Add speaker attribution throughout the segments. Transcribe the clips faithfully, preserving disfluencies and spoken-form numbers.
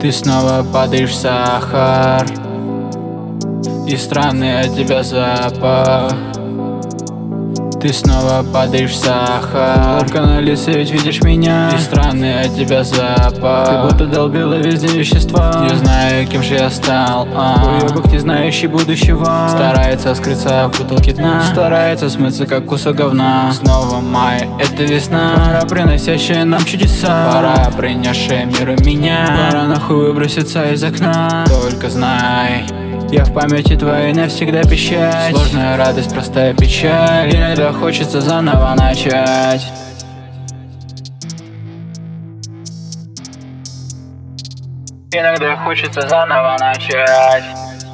Speaker 1: Ты снова падаешь в сахар, и странный от тебя запах. Ты снова падаешь в сахар, улыбка на лице, ведь видишь меня, и странный от тебя запах. Ты будто долбила везде вещества. Не знаю, кем же я стал, а уебок, не знающий будущего. Старается скрыться в бутылке дна, старается смыться, как кусок говна. Снова май, это весна, пора, приносящая нам чудеса, пора, принесшая миру меня. Пора нахуй выброситься из окна. Только знай, я в памяти твоей навсегда печать. Сложная радость, простая печаль. Иногда хочется заново начать. Иногда хочется заново начать.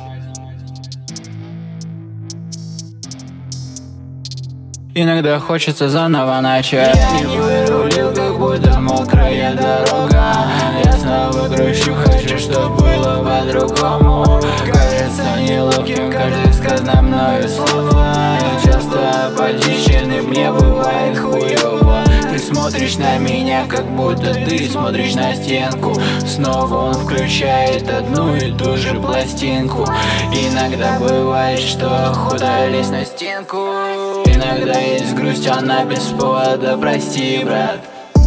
Speaker 1: Иногда хочется заново начать. Я не вырулил, как будто мокрая дорога. Я снова грущу, хочу, чтоб было по-другому. Кажется неловким каждое сказанное мною слово. Я часто апатичен, и мне бывает хуёво. Ты смотришь на меня, как будто ты смотришь на стенку. Снова он включает одну и ту же пластинку. Иногда бывает, что охота лезть на стенку. Иногда есть грусть, она без повода, прости, брат.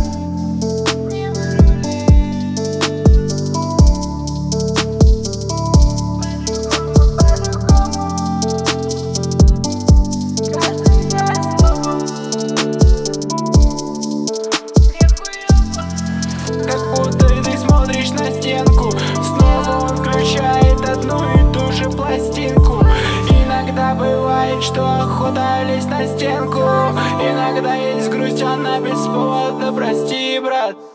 Speaker 1: Как будто ты смотришь на стенку. Снова он включает одну и ту же пластинку. Иногда бывает, что охота лезть на стенку. Иногда есть грусть, она без повода, прости, брат.